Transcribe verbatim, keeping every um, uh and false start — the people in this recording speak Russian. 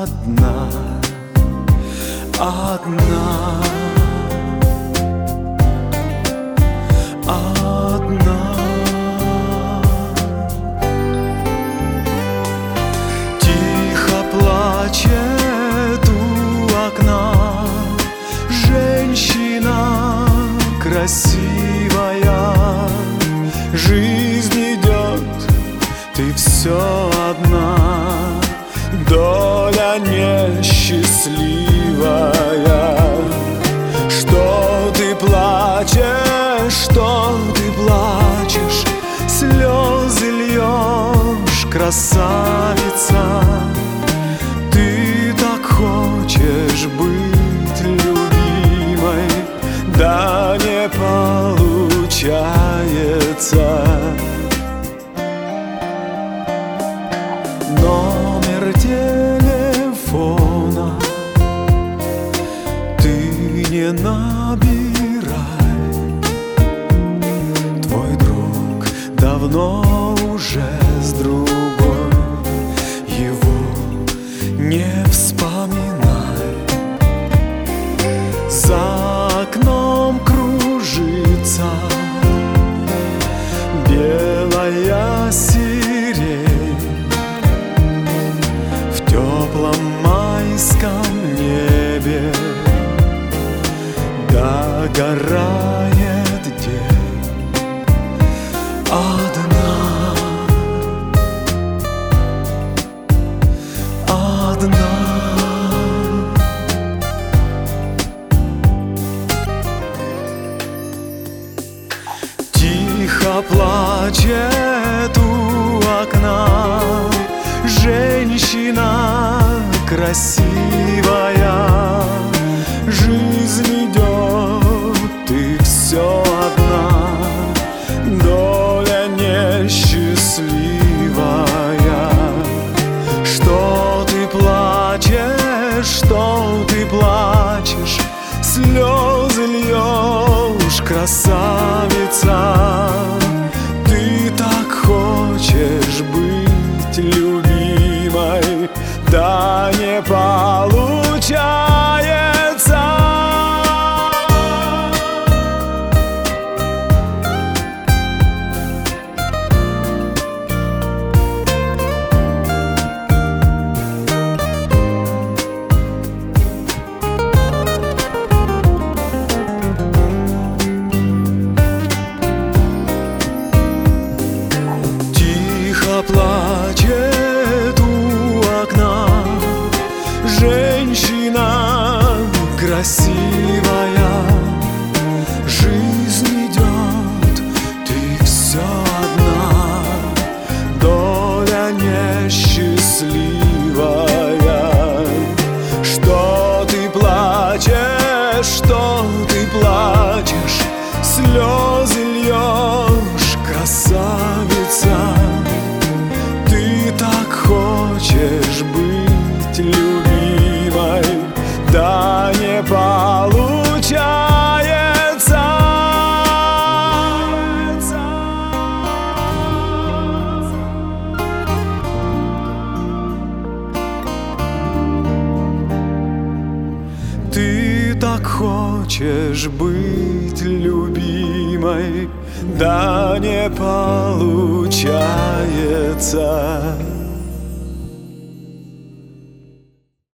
одна, одна, одна. Тихо плачет у окна женщина красивая. Жизнь идет, ты все одна, доля несчастливая. Что ты плачешь, что ты плачешь, слезы льешь, красавица. Ты так хочешь быть любимой, да не получается. Номер телефона ты не набирай, твой друг давно уже с другой, его не вспоминай. За окном кружится белая сирень, в теплом майском небе догорает день. Одна, одна. Тихо плачет у окна женщина красивая. Жизнь идет, ты все одна, доля несчастливая. Что ты плачешь, что ты плачешь, слезы льешь, красавица. Ты так хочешь быть любимой, да не получается. Плачет у окна женщина красивая. Жизнь идет, ты все одна, доля несчастливая. Что ты плачешь, что ты плачешь, слезы льешь, красавица. Так хочешь быть любимой, да не получается. Ты так хочешь быть любимой, да не получается.